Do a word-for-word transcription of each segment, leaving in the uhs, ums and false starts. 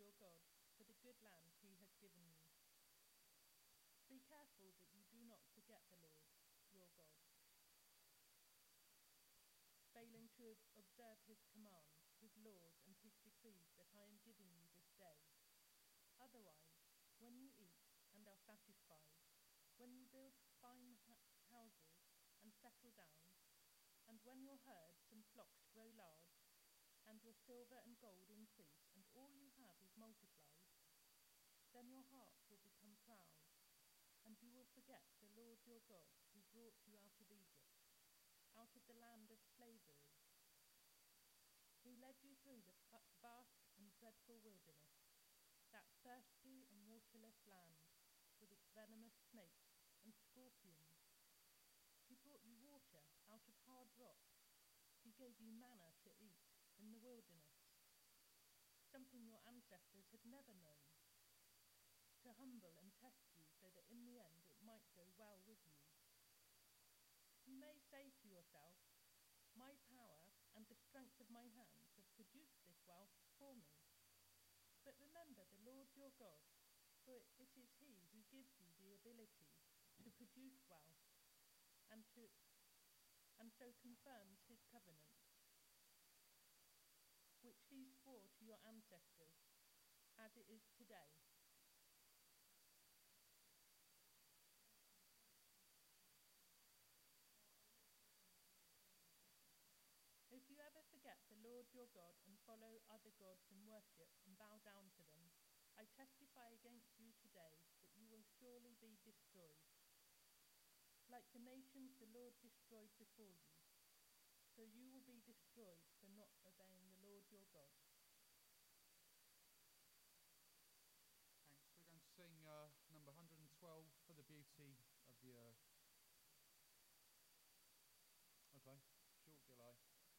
your God for the good land he has given you. Be careful that you do not forget the Lord, your God, failing to observe his commands, his laws, and his decrees that I am giving you this day. Otherwise, when you eat and are satisfied, when you build fine ha- houses and settle down, and when your herds and flocks grow large, and your silver and gold increase, and all you have is multiplied, then your heart will become proud, and you will forget the Lord your God, who brought you out of Egypt, out of the land of slavery, who led you through the vast and dreadful wilderness, that thirsty and waterless land, with its venomous snakes and scorpions. He brought you water out of hard rock. He gave you manna to eat in the wilderness, something your ancestors had never known, to humble and test you so that in the end it might go well with you. You may say to yourself, my power and the strength of my hands have produced this wealth for me. But remember the Lord your God, for it is he who gives you the ability to produce wealth and to and so confirms his covenant, which he swore to your ancestors, as it is today. If you ever forget the Lord your God and follow other gods and worship and bow down to them, I testify against you today that you will surely be destroyed, like the nations the Lord destroyed before you. So you will be destroyed for not obeying the Lord your God. Thanks. We're going to sing uh, number one hundred twelve, For the Beauty of the Earth. Okay, short delay.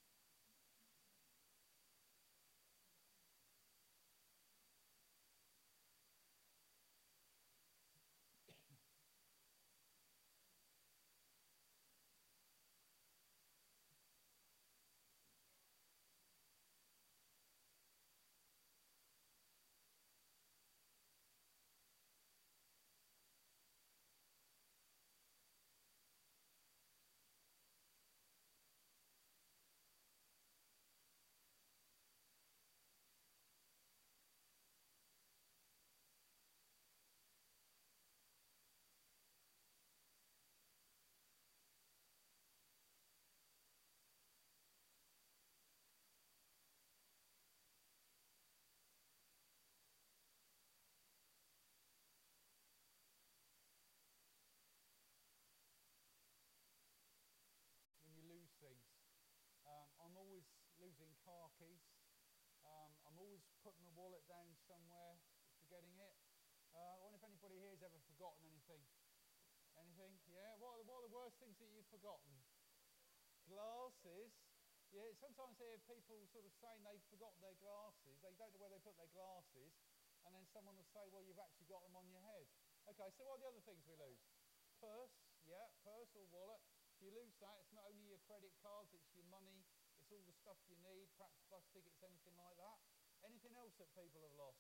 When you lose things, um, I'm always losing car keys. Um, I'm always putting my wallet down somewhere, forgetting it. Uh, I wonder if anybody here has ever forgotten anything. Anything? Yeah? What are, the, what are the worst things that you've forgotten? Glasses. Yeah, sometimes I hear people sort of saying they've forgotten their glasses. They don't know where they put their glasses. And then someone will say, well, you've actually got them on your head. Okay, so what are the other things we lose? Purse. Yeah, purse or wallet. If you lose that, it's not only your credit cards, it's your money, it's all the stuff you need, perhaps bus tickets, anything like that. Anything else that people have lost?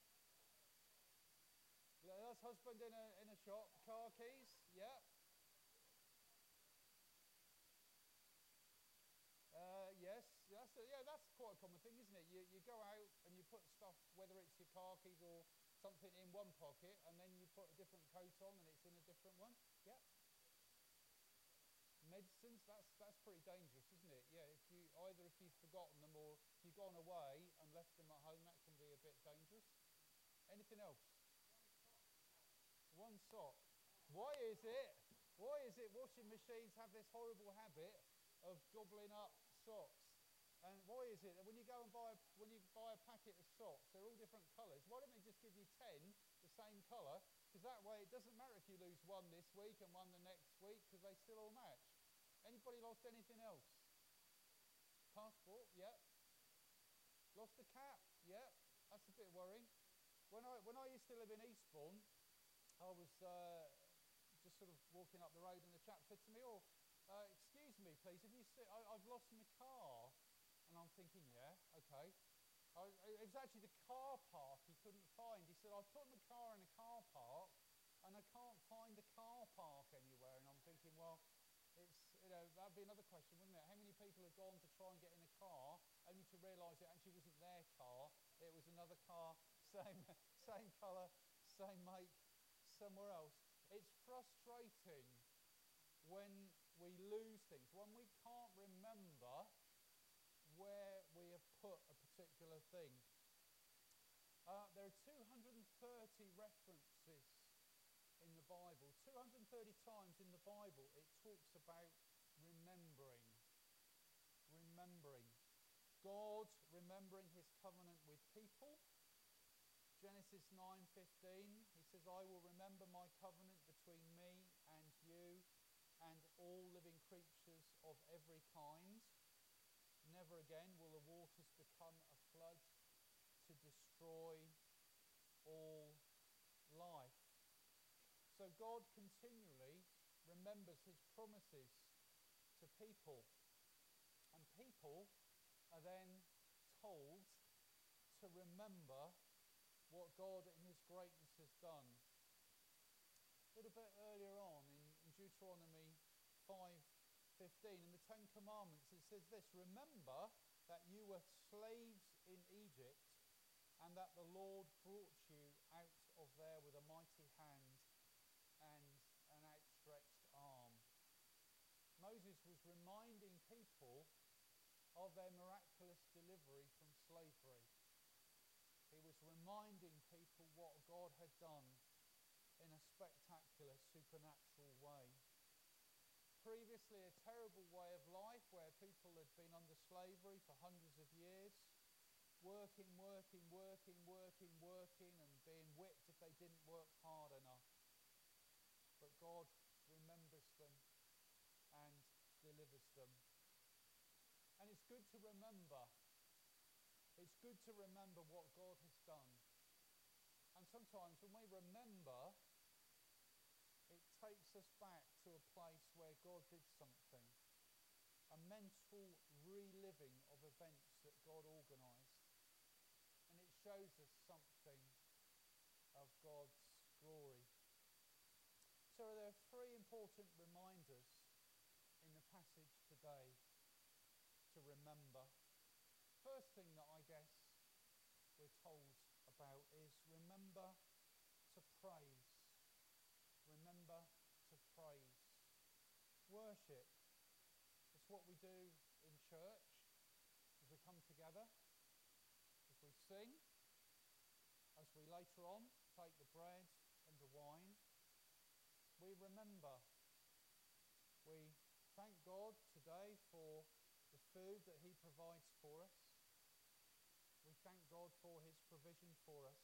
That's husband in a, in a shop. Car keys. Yeah. Uh, yes, that's a, yeah, that's quite a common thing, isn't it? You you go out and you put stuff, whether it's your car keys or something, in one pocket, and then you put a different coat on, and it's in a different one. Yeah. Medicines, that's that's pretty dangerous, isn't it? Yeah, if you either if you've forgotten them or if you've gone away and left them at home, that can be a bit dangerous. Anything else? One sock. Why is it? Why is it washing machines have this horrible habit of gobbling up socks? And why is it that when you go and buy a, when you buy a packet of socks, they're all different colours? Why don't they just give you ten the same colour? Because that way it doesn't matter if you lose one this week and one the next week, because they still all match. Anybody lost anything else? Passport, yeah. Lost a cap, yeah. That's a bit worrying. When I when I used to live in Eastbourne, I was uh, just sort of walking up the road, and the chap said to me, "Oh, uh, excuse me, please. Have you seen? I, I've lost my car." And I'm thinking, "Yeah, okay." I, it was actually the car park he couldn't find. He said, I put my car in a car park and I can't find the car park anywhere. And I'm thinking, well, it's, you know, that'd be another question, wouldn't it? How many people have gone to try and get in a car only to realise it actually wasn't their car, it was another car, same, same colour, same make, somewhere else. It's frustrating when we lose things, when we can't remember where we have put a particular thing. Uh, there are two hundred thirty references in the Bible. two hundred thirty times in the Bible it talks about remembering. Remembering. God remembering his covenant with people. Genesis nine fifteen, he says, I will remember my covenant between me and you and all living creatures of every kind. Never again will the waters become a flood to destroy all life. So God continually remembers his promises to people. And people are then told to remember what God in his greatness has done. A little bit earlier on in, in Deuteronomy five fifteen, in the Ten Commandments, it says this, remember that you were slaves in Egypt and that the Lord brought you out of there with a mighty hand and an outstretched arm. Moses was reminding people of their miraculous delivery from slavery. He was reminding people what God had done in a spectacular supernatural way. Previously, a terrible way of life where people had been under slavery for hundreds of years, working, working, working, working, working, and being whipped if they didn't work hard enough. But God remembers them and delivers them. And it's good to remember. It's good to remember what God has done. And sometimes when we remember, it takes us back to a place where God did something. A mental reliving of events that God organised. And it shows us something of God's glory. So there are three important reminders in the passage today to remember. First thing that I guess we're told about is remember to praise. Remember to praise. Worship. It's what we do in church as we come together, as we sing, as we later on take the bread and the wine. We remember. We thank God today for the food that he provides for us. We thank God for his provision for us.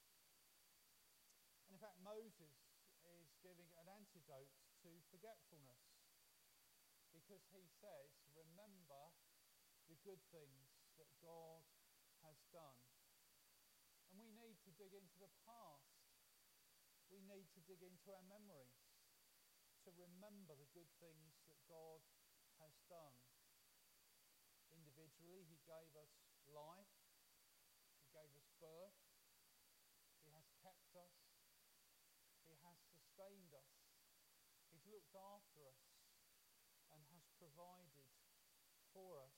And in fact, Moses is giving an antidote to forgetfulness, because he says, remember the good things that God has done. And we need to dig into the past. We need to dig into our memories to remember the good things that God has done. Individually, he gave us life. He gave us birth. He has kept us. He has sustained us. He's looked after us and has provided for us.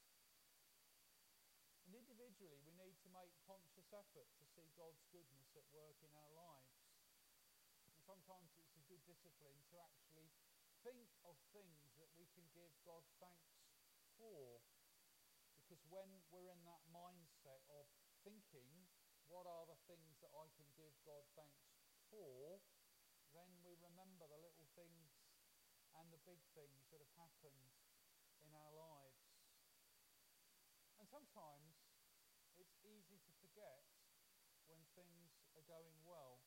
And individually, we need to make conscious effort to see God's goodness at work in our lives. And sometimes it's a good discipline to actually think of things that we can give God thanks for. Because when we're in that mindset of thinking, what are the things that I can give God thanks for, then we remember the little things and the big things that have happened in our lives. And sometimes it's easy to forget when things are going well.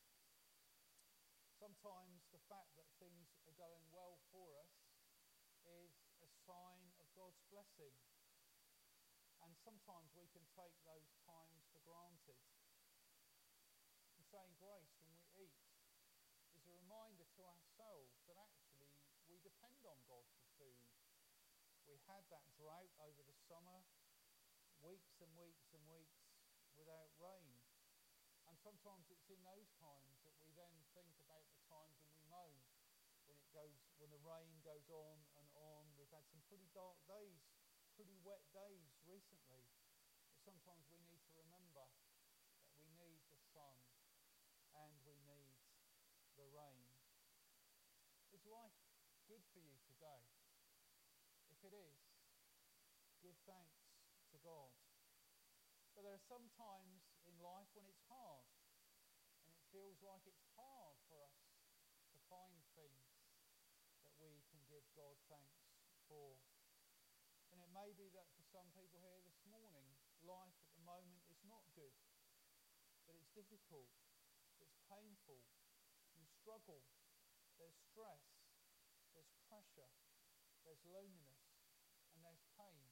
Sometimes the fact that things are going well for us is a sign of God's blessing. And sometimes we can take those times for granted. And saying grace when we eat is a reminder to ourselves that actually we depend on God for food. We had that drought over the summer, weeks and weeks and weeks without rain. sometimes it's in those times that we then think about the times when we moan, when it goes, when the rain goes on and on. We've had some pretty dark days, pretty wet days recently. But sometimes we need to remember that we need the sun and we need the rain. Is life good for you today? If it is, give thanks to God. But there are some times in life when it's hard, and it feels like it's hard for us to find things that we can give God thanks for. And it may be that for some people here this morning, life at the moment is not good, that it's difficult, it's painful, you struggle, there's stress, there's pressure, there's loneliness, and there's pain.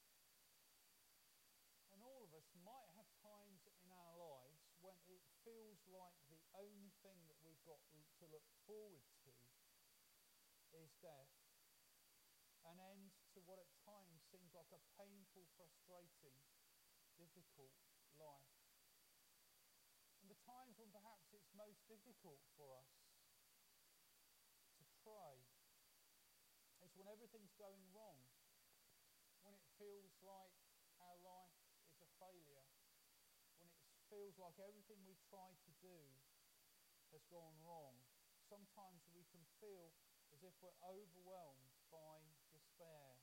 And all of us might have times in our lives when it feels like the only thing that we've got to look forward to is death. An end to what at times seems like a painful, frustrating, difficult life. And the times when perhaps it's most difficult for us to pray is when everything's going wrong, when it feels like our life is a failure, when it feels like everything we've tried to do has gone wrong. Sometimes we can feel as if we're overwhelmed by despair.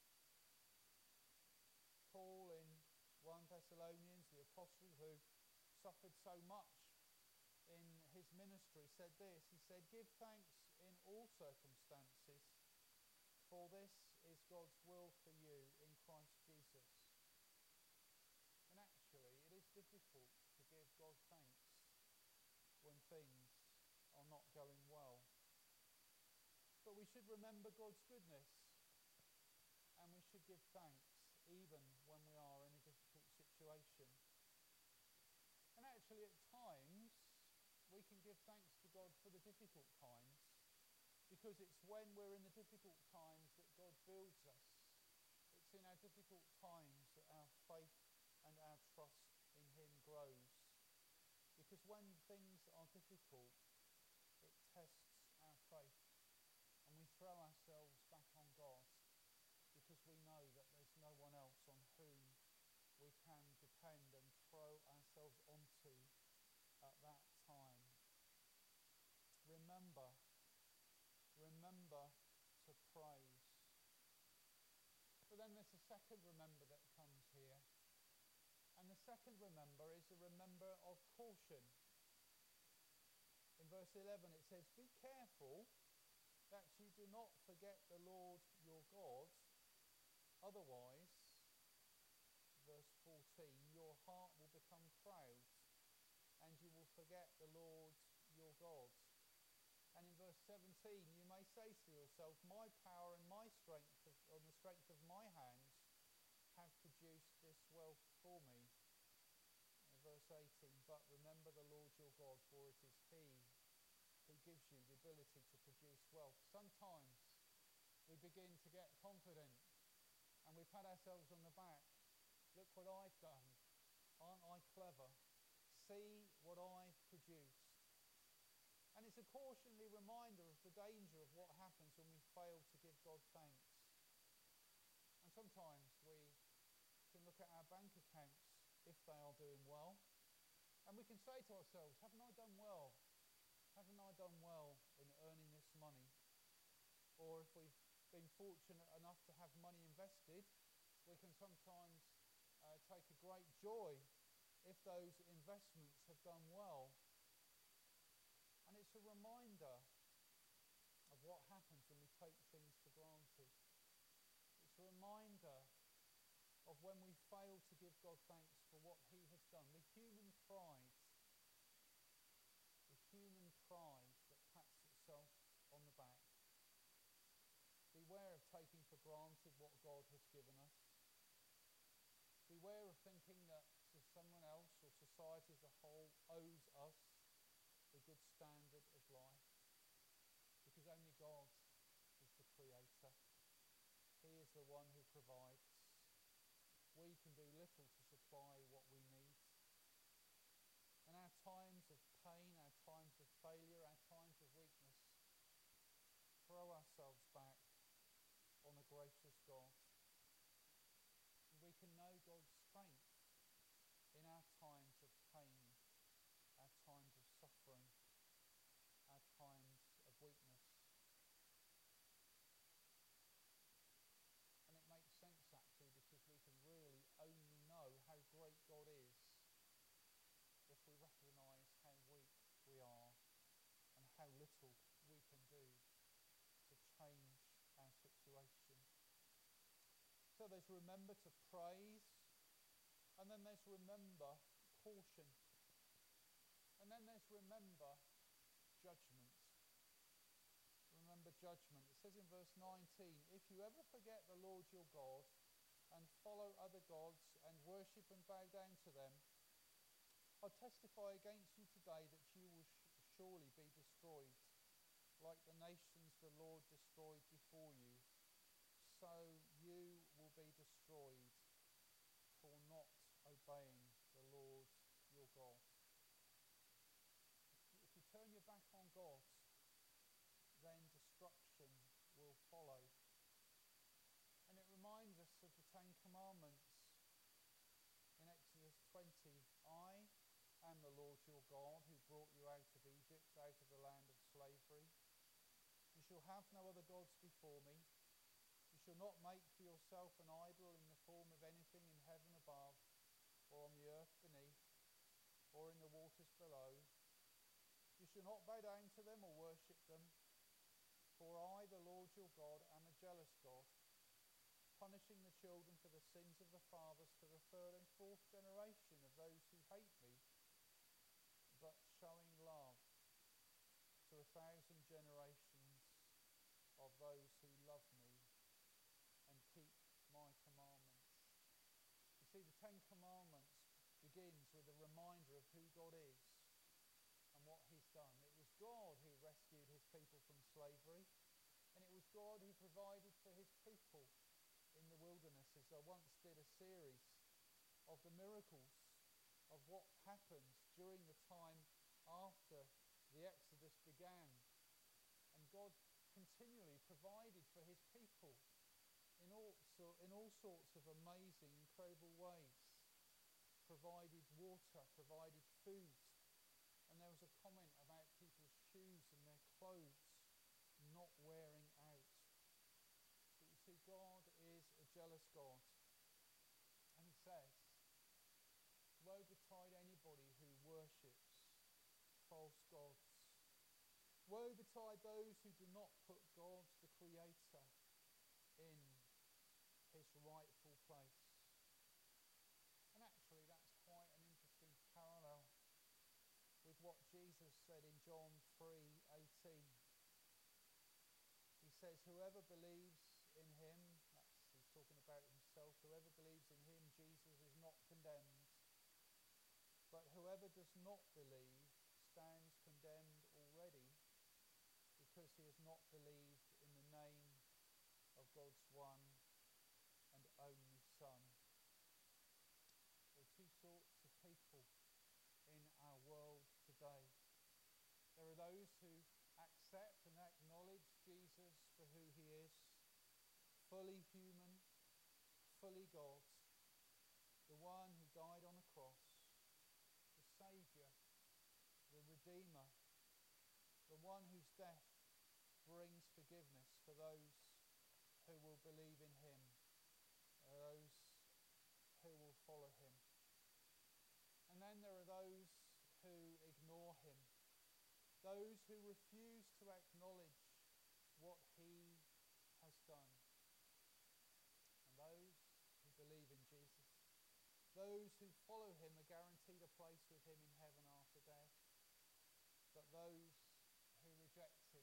Paul in First Thessalonians, the apostle who suffered so much in his ministry, said this. He said, "Give thanks in all circumstances, for this is God's will for you in Christ Jesus." And actually, it is difficult to give God thanks when things are not going well. But we should remember God's goodness, and we should give thanks even when we are in a difficult situation. And actually, at times, we can give thanks to God for the difficult times, because it's when we're in the difficult times that God builds us. It's in our difficult times that our faith and our trust in Him grows. Because when things are difficult, it tests our faith, and we throw ourselves back on God, because we know that there's no one else on whom we can depend and throw ourselves onto at that time. Remember, remember to praise. But then there's a second remember that comes here. And the second remember is a remember of caution. In verse eleven it says, "Be careful that you do not forget the Lord your God, otherwise," verse fourteen, "your heart will become proud, and you will forget the Lord your God." And in verse seventeen, "You may say to yourself, my power and my strength, of, on the strength of my hands, have produced this wealth for me." And verse eighteen, "But remember the Lord your God, for it is He who gives you the ability to produce wealth." Sometimes we begin to get confident, and we pat ourselves on the back. Look what I've done. Aren't I clever? See what I've produced. And it's a cautionary reminder of the danger of what happens when we fail to give God thanks. And sometimes we can look at our bank accounts, if they are doing well, and we can say to ourselves, haven't I done well? Haven't I done well in earning this money? Or if we've been fortunate enough to have money invested, we can sometimes uh, take a great joy if those investments have done well. And it's a reminder of what happens when we take things for granted. It's a reminder of when we fail to give God thanks for what He has done. The human pride, the human pride that pats itself on the back. Beware of taking for granted what God has given us. Beware of thinking that someone else or society as a whole owes us a good standard of life, because only God is the creator. He is the one who provides. We can do little to supply what we need. And our time So there's remember to praise, and then there's remember caution, and then there's remember judgment. Remember judgment. It says in verse nineteen, if you ever forget the Lord your God and follow other gods and worship and bow down to them, I testify against you today that you will sh- surely be destroyed, like the nations the Lord destroyed before you. So you will be destroyed for not obeying the Lord your God. If, if you turn your back on God, then destruction will follow. And it reminds us of the Ten Commandments in Exodus twenty. I am the Lord your God who brought you out of Egypt, out of the land of slavery. You shall have no other gods before me. You shall not make for yourself an idol in the form of anything in heaven above, or on the earth beneath, or in the waters below. You shall not bow down to them or worship them. For I, the Lord your God, am a jealous God, punishing the children for the sins of the fathers to the third and fourth generation of those who hate me, but showing love to a thousand generations of those who love me and keep my commandments. You see, the Ten Commandments begins with a reminder of who God is and what he's done. It was God who rescued his people from slavery, and it was God who provided for his people in the wilderness. As I once did a series of the miracles of what happened during the time after the Exodus began. And God continually provided for his people in all, so, in all sorts of amazing, incredible ways. Provided water, provided food. And there was a comment about people's shoes and their clothes not wearing out. But you see, God is a jealous God. And he says, woe betide anybody who worships false gods. Woe betide those who do not put God, the Creator, in his rightful place. And actually that's quite an interesting parallel with what Jesus said in John three eighteen. He says, whoever believes in him, that's, he's talking about himself, whoever believes in him, Jesus, is not condemned. But whoever does not believe stands condemned already, because he has not believed in the name of God's one and only Son. There are two sorts of people in our world today. There are those who accept and acknowledge Jesus for who he is, fully human, fully God, the one who died on a cross, the Saviour, the Redeemer, the one whose death brings forgiveness for those who will believe in him, those who will follow him. And then there are those who ignore him, those who refuse to acknowledge what he has done, and those who believe in Jesus. Those who follow him are guaranteed a place with him in heaven after death, but those who reject him,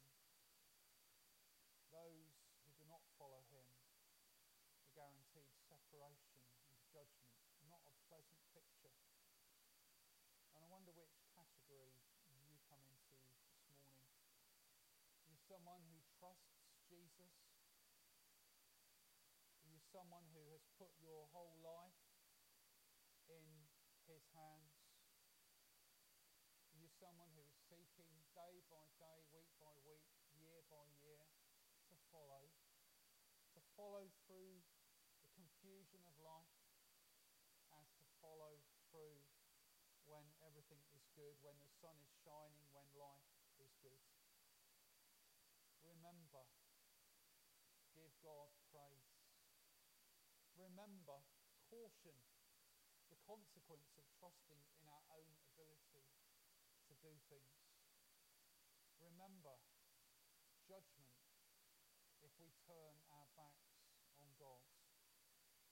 those who do not follow him, are guaranteed separation and judgment. Not a pleasant picture. And I wonder which category you come into this morning. Are you someone who trusts Jesus? Are you someone who has put your whole life in his hands? Are you someone who is seeking day by day, week by week, year by year to follow? To follow through the confusion of life as to follow through when everything is good, when the sun is shining, when life is good. Remember, give God praise. Remember, caution, the consequence of trusting in our own ability to do things. Remember, judgment if we turn our backs on God.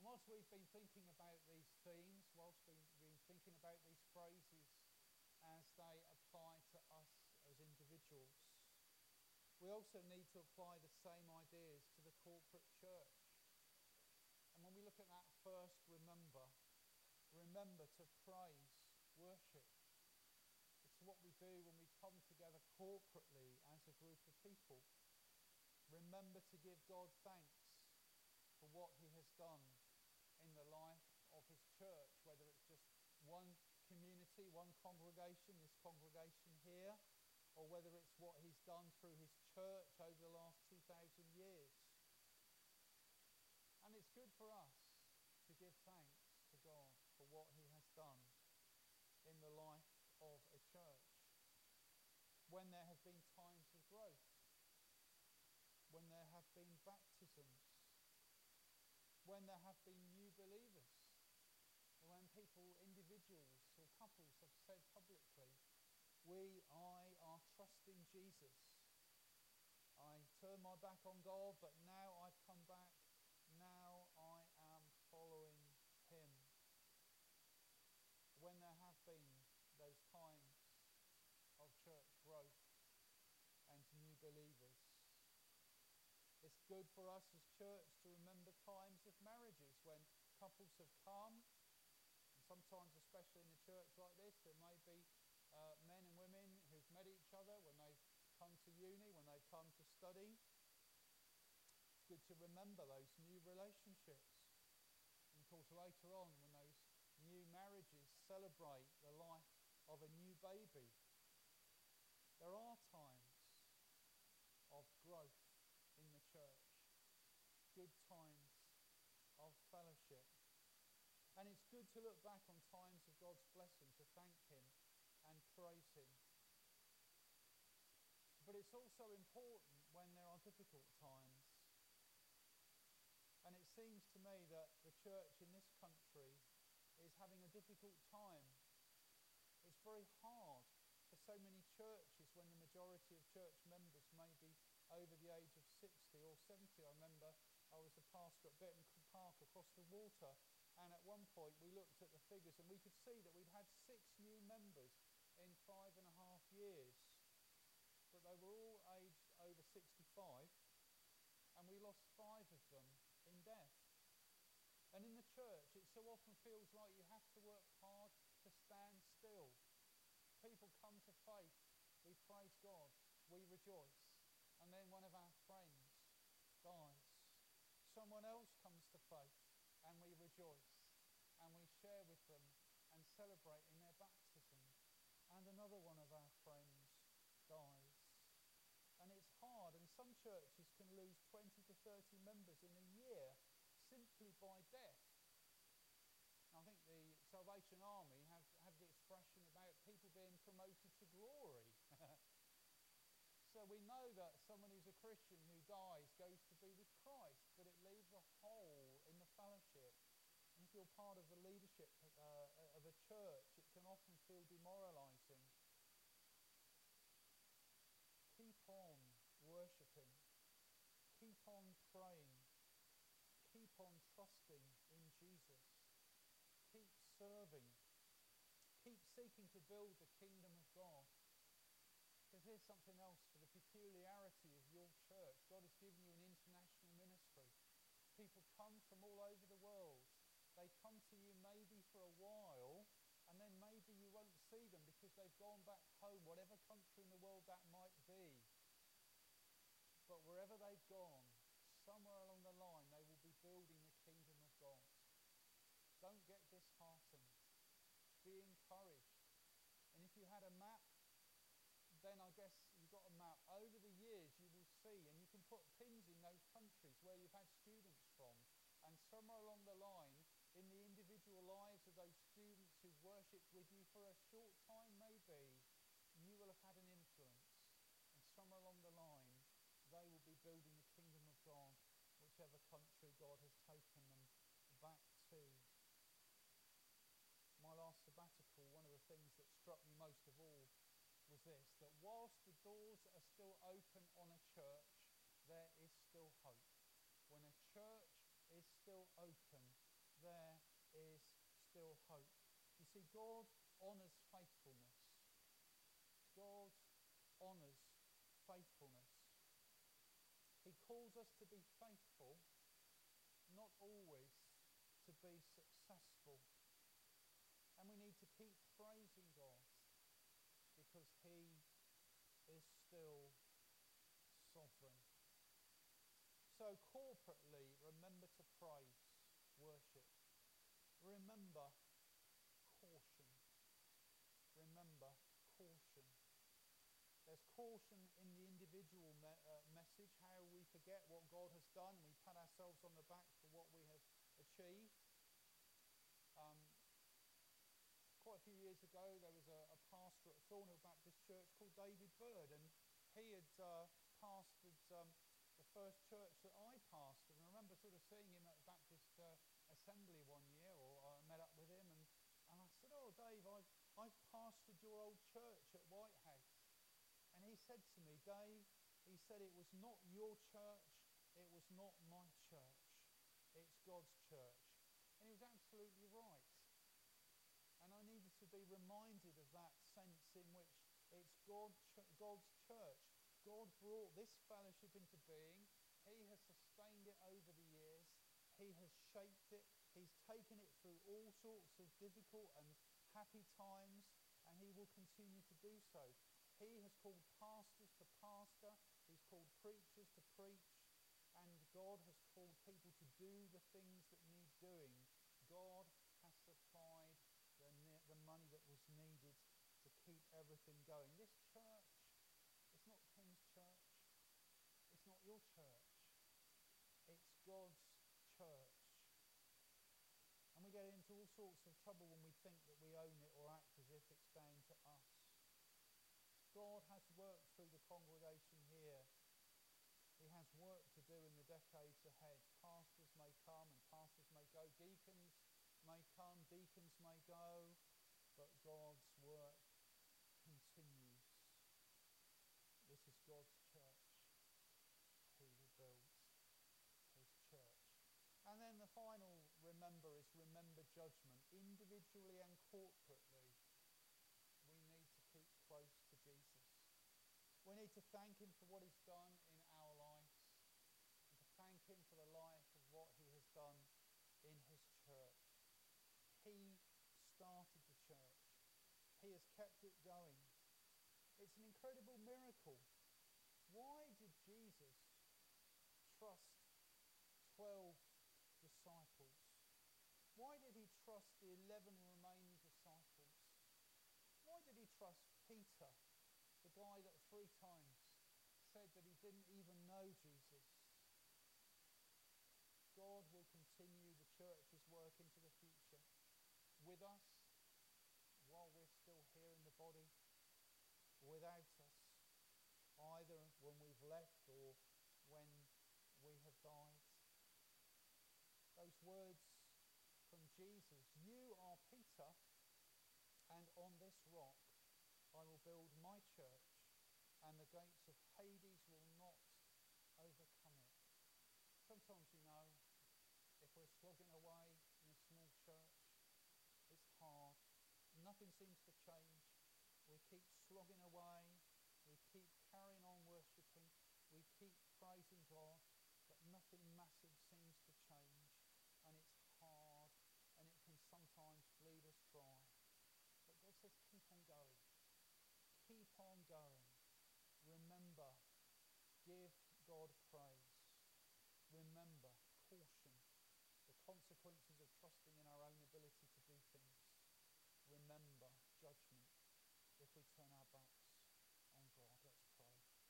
And whilst we've been thinking about these themes, whilst we've been thinking about these phrases as they apply to us as individuals, we also need to apply the same ideas to the corporate church. And when we look at that first, remember, remember to praise, worship. It's what we do when we come together corporately as a group of people. Remember to give God thanks for what he has done in the life of his church, whether it's just one community, one congregation, this congregation here, or whether it's what he's done through his church over the last two thousand years. And it's good for us to give thanks to God for what he has done in the life of a church. When there have been times of growth, when there have been baptisms, when there have been new believers, when people, individuals or couples have said publicly, we, I, are trusting Jesus. I turned my back on God, but now I've come back. Now I am following him. When there have been those times of church growth and new believers, it's good for us as church to remember times of marriages when couples have come, and sometimes, especially in a church like this, there may be uh, men and women who've met each other when they've come to uni, when they've come to study. It's good to remember those new relationships. And of course, later on, when those new marriages celebrate the life of a new baby, there are times of growth in the church, good times of fellowship. And it's good to look back on times of God's blessing, to thank him and praise him. But it's also important when there are difficult times. And it seems to me that the church in this country is having a difficult time. It's very hard for so many churches when the majority of church members may be over the age of sixty or seventy. I remember I was a pastor at Burton Park across the water, and at one point we looked at the figures and we could see that we'd had six new members in five and a half years. But they were all aged over sixty-five, and we lost five of them in death. And in the church, it so often feels like you have to work hard to stand still. People come to faith, we praise God, we rejoice, and then one of our friends dies. Someone else comes to faith, and we rejoice, and we share with them and celebrate in their baptism, and another one of our friends dies. And it's hard, and some churches can lose twenty to thirty members in a year simply by death. I think the Salvation Army have, have the expression about people being promoted to glory. So we know that someone who's a Christian who dies goes to be with Christ, but it leaves a hole in the fellowship. And if you're part of the leadership uh, of a church, it can often feel demoralising. Keep on worshipping. Keep on praying. Keep on trusting in Jesus. Keep serving. Keep seeking to build the kingdom of God. Because here's something else for the peculiarity of your church. God has given you an international ministry. People come from all over the world. They come to you maybe for a while, and then maybe you won't see them because they've gone back home, whatever country in the world that might be. But wherever they've gone, somewhere along the line, they will be building the kingdom of God. Don't get disheartened. Be encouraged. And if you had a map, then I guess you've got a map. Over the years, you will see, and you can put pins in those countries where you've had students from. And somewhere along the line, in the individual lives of those students who've worshipped with you for a short time maybe, you will have had an influence. And somewhere along the line, they will be building the kingdom of God, whichever country God has taken them back to. My last sabbatical, one of the things that struck me most of all was this, that whilst the doors are still open on a church, there is still hope. When a church is still open, there is still hope. You see, God honours faithfulness. God honours faithfulness. He calls us to be faithful, not always to be successful. And we need to keep praising God because He is still sovereign. So corporately, remember to praise, worship. Remember caution. Remember caution. There's caution in the individual me- uh, message, how we forget what God has done and we pat ourselves on the back for what we have achieved. Um, quite a few years ago, there was a, a pastor at Thornhill Baptist Church called David Bird, and he had uh, pastored um, the first church that I pastored. And I remember sort of seeing him at Baptist uh, Assembly one year, or I met up with him, and, and I said, "Oh, Dave, I've, I've pastored your old church at Whitehouse." And he said to me, "Dave," he said, "it was not your church, it was not my church, it's God's church." And he was absolutely right. And I needed to be reminded of that sense in which it's God, God's church. God brought this fellowship into being. He has sustained it over the years. He has shaped it. He's taken it through all sorts of difficult and happy times, and He will continue to do so. He has called pastors to pastor. He's called preachers to preach. And God has called people to do the things that need doing. God has supplied the, ne- the money that was needed to keep everything going. This church, it's not Tim's church. It's not your church. It's God's church. And we get into all sorts of trouble when we think that we own it or act as if it's down to us. God has work through the congregation here. He has work to do in the decades ahead. Pastors may come and pastors may go. Deacons may come, deacons may go. But God's work continues. This is God's church. He will build His church. And then the final remember is remember judgment. Individually and corporately, we need to keep close to Jesus. We need to thank Him for what He's done in our lives, and to thank Him for the life of what He has done in His church. He started the church. He has kept it going. It's an incredible miracle. Why did Jesus trust twelve disciples? Why did He trust the eleven remaining disciples? Why did He trust Peter, the guy that three times said that he didn't even know Jesus? God will continue the church's work into the future with us while we're still here in the body, without us, either when we've left or when we have died. Those words from Jesus, "You are Peter, and on this rock I will build my church, and the gates of Hades will not overcome it." Sometimes, you know, if we're slogging away in a small church, it's hard. Nothing seems to change. We keep slogging away. We keep carrying on worshipping. We keep praising God, but nothing massive seems to change. And it's hard, and it can sometimes bleed us dry. But God says, keep on going. Keep on going. Remember, give God praise. Remember, caution, the consequences of trusting in our own ability to do things. Remember, judgment, if we turn our backs on God. Let's pray.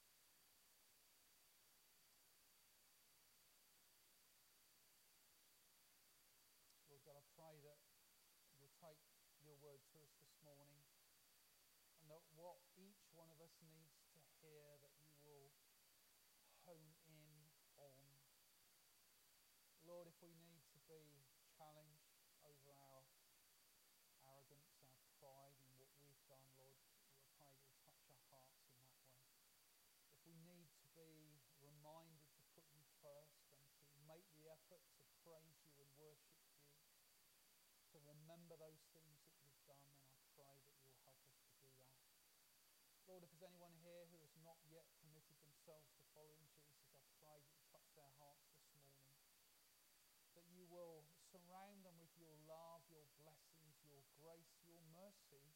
Lord God, I pray that you'll take your word to us this morning, and that what each one of us needs to hear, that you will hone in on. Lord, if we need to be challenged over our arrogance, our pride in what we've done, Lord, I pray you'll touch our hearts in that way. If we need to be reminded to put you first and to make the effort to praise you and worship you, remember those things that you've done, and I pray that you'll help us to do that. Lord, if there's anyone here who has not yet committed themselves to following Jesus, I pray that you touch their hearts this morning, that you will surround them with your love, your blessings, your grace, your mercy,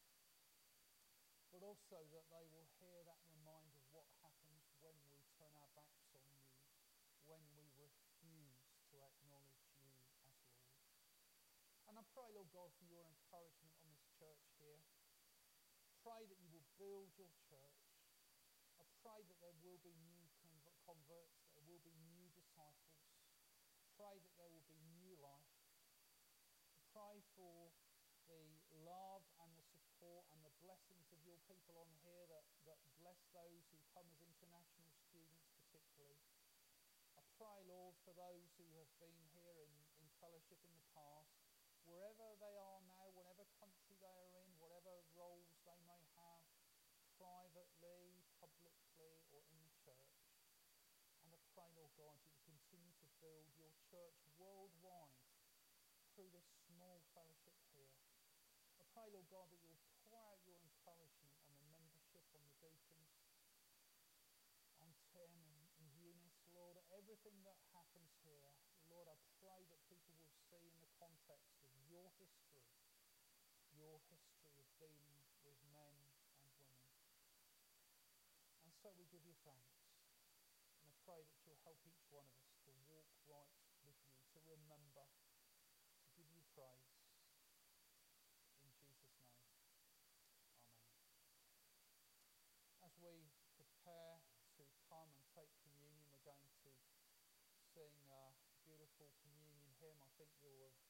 but also that they will hear that reminder of what happens when we turn our backs on you, when we refuse to acknowledge you as Lord. And I pray, Lord God, for your encouragement on this church here. Pray that you will build your church. I pray that there will be new converts, there will be new disciples. Pray that there will be new life. Pray for the love and the support and the blessings of your people on here that, that bless those who come as international students particularly. I pray, Lord, for those who have been here in, in fellowship in the past, wherever they are now, whatever country they are in, whatever roles they may have, privately, publicly, or in the church. And I pray, Lord God, you will continue to build your church worldwide through this small fellowship here. I pray, Lord God, that you'll pour out your encouragement on the membership, on the deacons, on Tim and, and Eunice, Lord, everything that happens here. Lord, I pray that people will see in the context of your history, your history of dealing with men and women. And so we give you thanks. And I pray that you'll help each one of us to walk right with you, to remember, to give you praise. In Jesus' name, amen. As we prepare to come and take communion, we're going to sing a beautiful communion hymn. I think you'll have